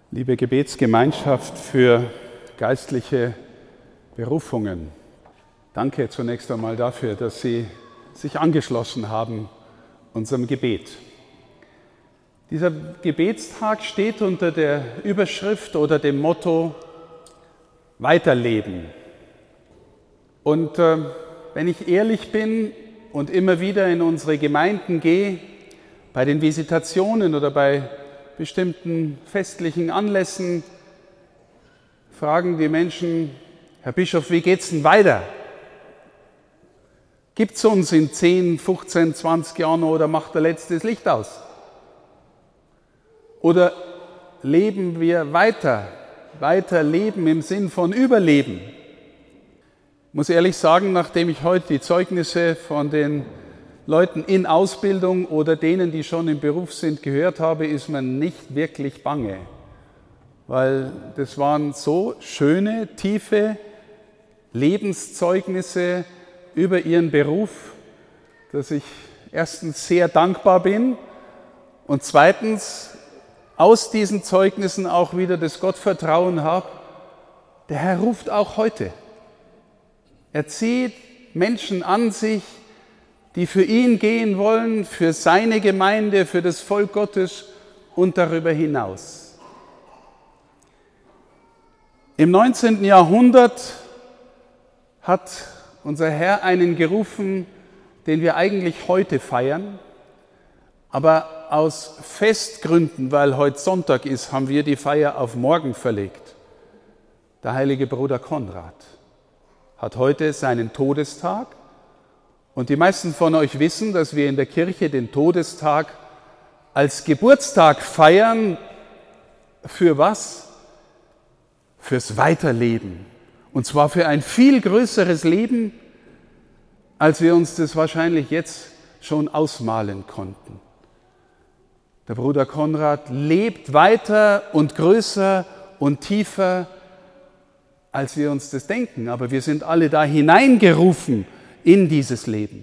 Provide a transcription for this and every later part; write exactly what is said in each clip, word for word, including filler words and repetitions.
Liebe Gebetsgemeinschaft für geistliche Berufungen, danke zunächst einmal dafür, dass Sie sich angeschlossen haben unserem Gebet. Dieser Gebetstag steht unter der Überschrift oder dem Motto Weiterleben. Und äh, wenn ich ehrlich bin und immer wieder in unsere Gemeinden gehe, bei den Visitationen oder bei bestimmten festlichen Anlässen, fragen die Menschen: Herr Bischof, wie geht's denn weiter? Gibt's uns in zehn, fünfzehn, zwanzig Jahren oder macht der Letzte das Licht aus? Oder leben wir weiter? Weiter leben im Sinn von Überleben. Ich muss ehrlich sagen, nachdem ich heute die Zeugnisse von den Leuten in Ausbildung oder denen, die schon im Beruf sind, gehört habe, ist man nicht wirklich bange. Weil das waren so schöne, tiefe Lebenszeugnisse über ihren Beruf, dass ich erstens sehr dankbar bin und zweitens aus diesen Zeugnissen auch wieder das Gottvertrauen habe. Der Herr ruft auch heute. Er zieht Menschen an sich, die für ihn gehen wollen, für seine Gemeinde, für das Volk Gottes und darüber hinaus. Im neunzehnten Jahrhundert hat unser Herr einen gerufen, den wir eigentlich heute feiern, aber aus Festgründen, weil heute Sonntag ist, haben wir die Feier auf morgen verlegt. Der heilige Bruder Konrad hat heute seinen Todestag. Und die meisten von euch wissen, dass wir in der Kirche den Todestag als Geburtstag feiern. Für was? Fürs Weiterleben. Und zwar für ein viel größeres Leben, als wir uns das wahrscheinlich jetzt schon ausmalen konnten. Der Bruder Konrad lebt weiter und größer und tiefer, als wir uns das denken. Aber wir sind alle da hineingerufen in dieses Leben.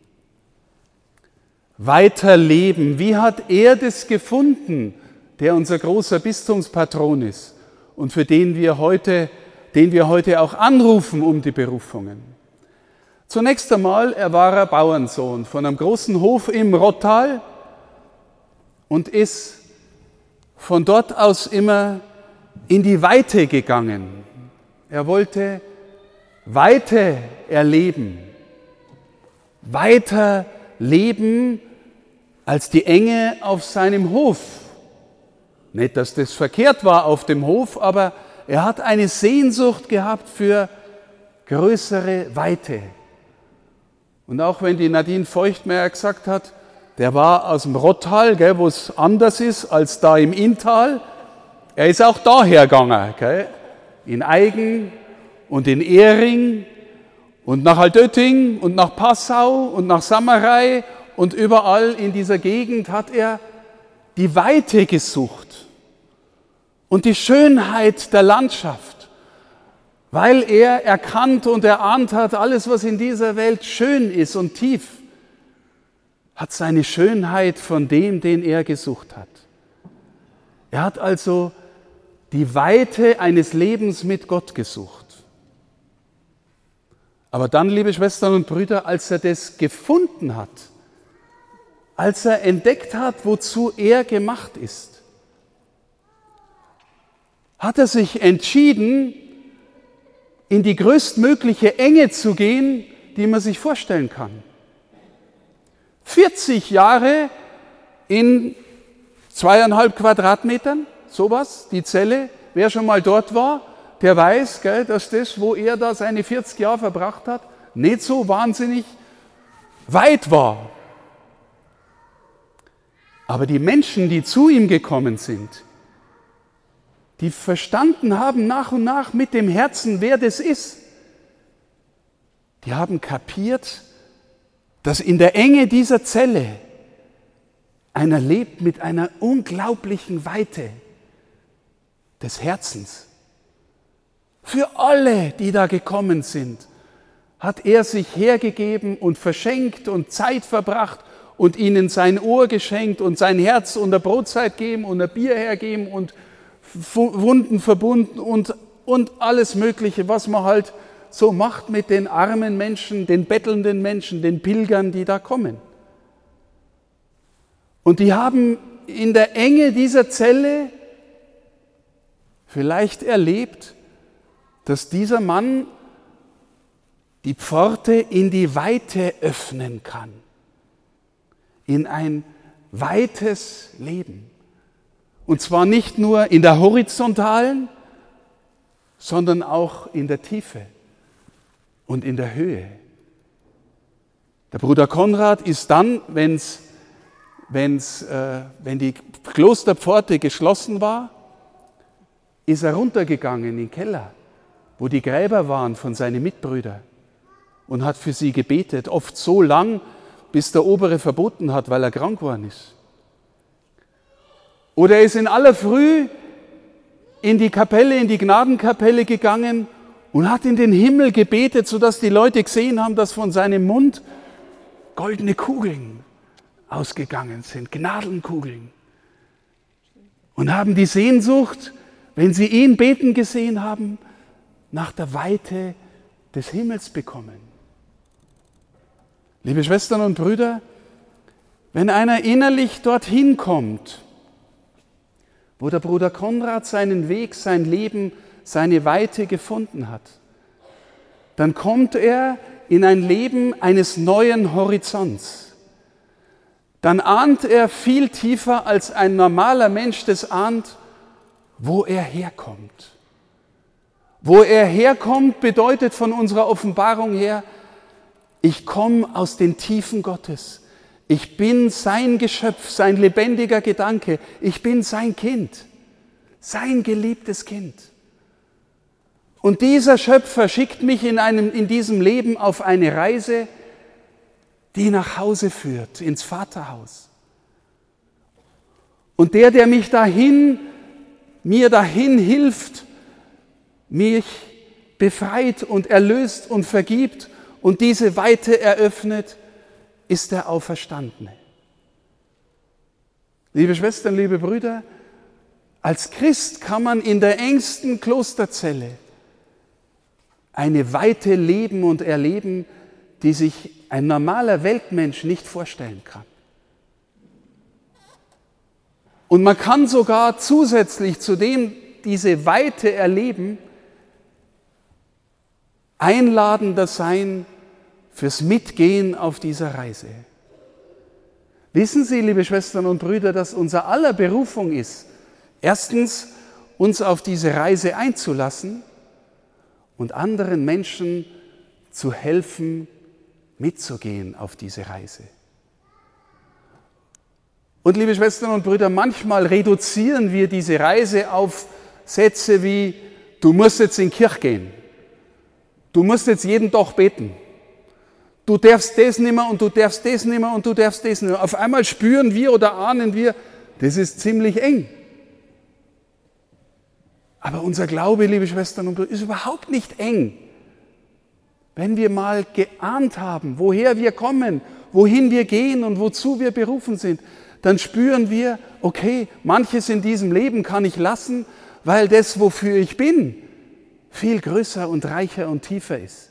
Weiterleben. Wie hat er das gefunden, der unser großer Bistumspatron ist und für den wir heute, den wir heute auch anrufen um die Berufungen? Zunächst einmal, er war ein Bauernsohn von einem großen Hof im Rottal und ist von dort aus immer in die Weite gegangen. Er wollte Weite erleben. Weiter leben als die Enge auf seinem Hof. Nicht, dass das verkehrt war auf dem Hof, aber er hat eine Sehnsucht gehabt für größere Weite. Und auch wenn die Nadine Feuchtmeyer gesagt hat, der war aus dem Rottal, gell, wo es anders ist als da im Inntal, er ist auch daher gegangen, gell, in Aigen und in Ehring und nach Altötting und nach Passau und nach Samarei und überall in dieser Gegend hat er die Weite gesucht und die Schönheit der Landschaft, weil er erkannt und erahnt hat, alles, was in dieser Welt schön ist und tief, hat seine Schönheit von dem, den er gesucht hat. Er hat also die Weite eines Lebens mit Gott gesucht. Aber dann, liebe Schwestern und Brüder, als er das gefunden hat, als er entdeckt hat, wozu er gemacht ist, hat er sich entschieden, in die größtmögliche Enge zu gehen, die man sich vorstellen kann. vierzig Jahre in zweieinhalb Quadratmetern, sowas, die Zelle. Wer schon mal dort war, der weiß, gell, dass das, wo er da seine vierzig Jahre verbracht hat, nicht so wahnsinnig weit war. Aber die Menschen, die zu ihm gekommen sind, die verstanden haben nach und nach mit dem Herzen, wer das ist, die haben kapiert, dass in der Enge dieser Zelle einer lebt mit einer unglaublichen Weite des Herzens. Für alle, die da gekommen sind, hat er sich hergegeben und verschenkt und Zeit verbracht und ihnen sein Ohr geschenkt und sein Herz und eine Brotzeit geben und ein Bier hergeben und Wunden verbunden und, und alles Mögliche, was man halt so macht mit den armen Menschen, den bettelnden Menschen, den Pilgern, die da kommen. Und die haben in der Enge dieser Zelle vielleicht erlebt, dass dieser Mann die Pforte in die Weite öffnen kann, in ein weites Leben. Und zwar nicht nur in der horizontalen, sondern auch in der Tiefe und in der Höhe. Der Bruder Konrad ist dann, wenn's, wenn's, äh, wenn die Klosterpforte geschlossen war, ist er runtergegangen in den Keller, wo die Gräber waren von seinen Mitbrüdern und hat für sie gebetet, oft so lang, bis der Obere verboten hat, weil er krank geworden ist. Oder er ist in aller Früh in die Kapelle, in die Gnadenkapelle gegangen und hat in den Himmel gebetet, sodass die Leute gesehen haben, dass von seinem Mund goldene Kugeln ausgegangen sind, Gnadenkugeln. Und haben die Sehnsucht, wenn sie ihn beten gesehen haben, nach der Weite des Himmels bekommen. Liebe Schwestern und Brüder, wenn einer innerlich dorthin kommt, wo der Bruder Konrad seinen Weg, sein Leben, seine Weite gefunden hat, dann kommt er in ein Leben eines neuen Horizonts. Dann ahnt er viel tiefer als ein normaler Mensch das ahnt, wo er herkommt. Wo er herkommt, bedeutet von unserer Offenbarung her, ich komme aus den Tiefen Gottes. Ich bin sein Geschöpf, sein lebendiger Gedanke. Ich bin sein Kind, sein geliebtes Kind. Und dieser Schöpfer schickt mich in, einem, in diesem Leben auf eine Reise, die nach Hause führt, ins Vaterhaus. Und der, der mich dahin, mir dahin hilft, mich befreit und erlöst und vergibt und diese Weite eröffnet, ist der Auferstandene. Liebe Schwestern, liebe Brüder, als Christ kann man in der engsten Klosterzelle eine Weite leben und erleben, die sich ein normaler Weltmensch nicht vorstellen kann. Und man kann sogar zusätzlich zu dem diese Weite erleben, einladender sein fürs Mitgehen auf dieser Reise. Wissen Sie, liebe Schwestern und Brüder, dass unser aller Berufung ist, erstens uns auf diese Reise einzulassen und anderen Menschen zu helfen, mitzugehen auf diese Reise. Und liebe Schwestern und Brüder, manchmal reduzieren wir diese Reise auf Sätze wie, du musst jetzt in die Kirche gehen, du musst jetzt jeden Tag beten, du darfst das nicht mehr und du darfst das nicht mehr und du darfst das nicht mehr. Auf einmal spüren wir oder ahnen wir, das ist ziemlich eng. Aber unser Glaube, liebe Schwestern und Brüder, ist überhaupt nicht eng. Wenn wir mal geahnt haben, woher wir kommen, wohin wir gehen und wozu wir berufen sind, dann spüren wir, okay, manches in diesem Leben kann ich lassen, weil das, wofür ich bin, viel größer und reicher und tiefer ist.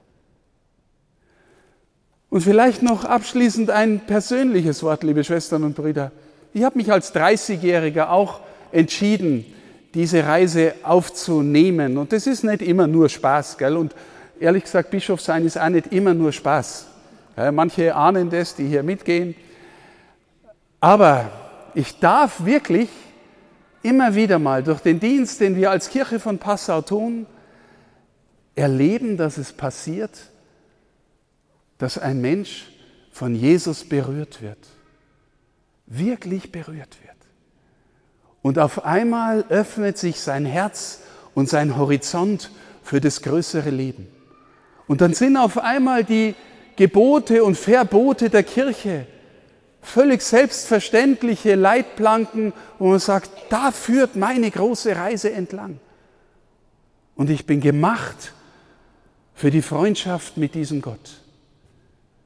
Und vielleicht noch abschließend ein persönliches Wort, liebe Schwestern und Brüder. Ich habe mich als dreißigjähriger auch entschieden, diese Reise aufzunehmen. Und das ist nicht immer nur Spaß, gell? Und ehrlich gesagt, Bischof sein ist auch nicht immer nur Spaß. Ja, manche ahnen das, die hier mitgehen. Aber ich darf wirklich immer wieder mal durch den Dienst, den wir als Kirche von Passau tun, erleben, dass es passiert, dass ein Mensch von Jesus berührt wird. Wirklich berührt wird. Und auf einmal öffnet sich sein Herz und sein Horizont für das größere Leben. Und dann sind auf einmal die Gebote und Verbote der Kirche völlig selbstverständliche Leitplanken, wo man sagt, da führt meine große Reise entlang. Und ich bin gemacht für die Freundschaft mit diesem Gott.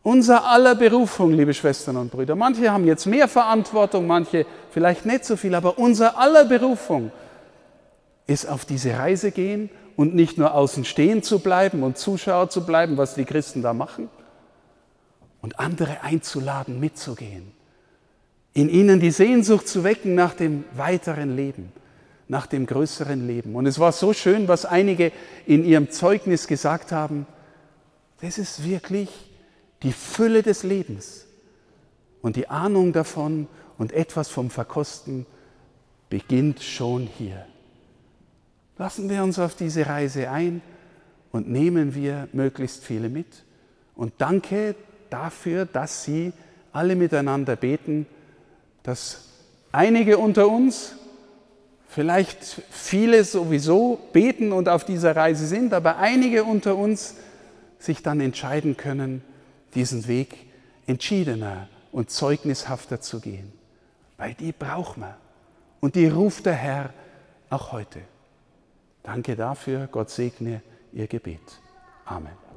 Unser aller Berufung, liebe Schwestern und Brüder. Manche haben jetzt mehr Verantwortung, manche vielleicht nicht so viel, aber unser aller Berufung ist auf diese Reise gehen und nicht nur außen stehen zu bleiben und Zuschauer zu bleiben, was die Christen da machen, und andere einzuladen, mitzugehen. In ihnen die Sehnsucht zu wecken nach dem weiteren Leben, nach dem größeren Leben. Und es war so schön, was einige in ihrem Zeugnis gesagt haben. Das ist wirklich die Fülle des Lebens. Und die Ahnung davon und etwas vom Verkosten beginnt schon hier. Lassen wir uns auf diese Reise ein und nehmen wir möglichst viele mit. Und danke dafür, dass Sie alle miteinander beten, dass einige unter uns, vielleicht viele sowieso beten und auf dieser Reise sind, aber einige unter uns sich dann entscheiden können, diesen Weg entschiedener und zeugnishafter zu gehen. Weil die braucht man. Und die ruft der Herr auch heute. Danke dafür. Gott segne Ihr Gebet. Amen.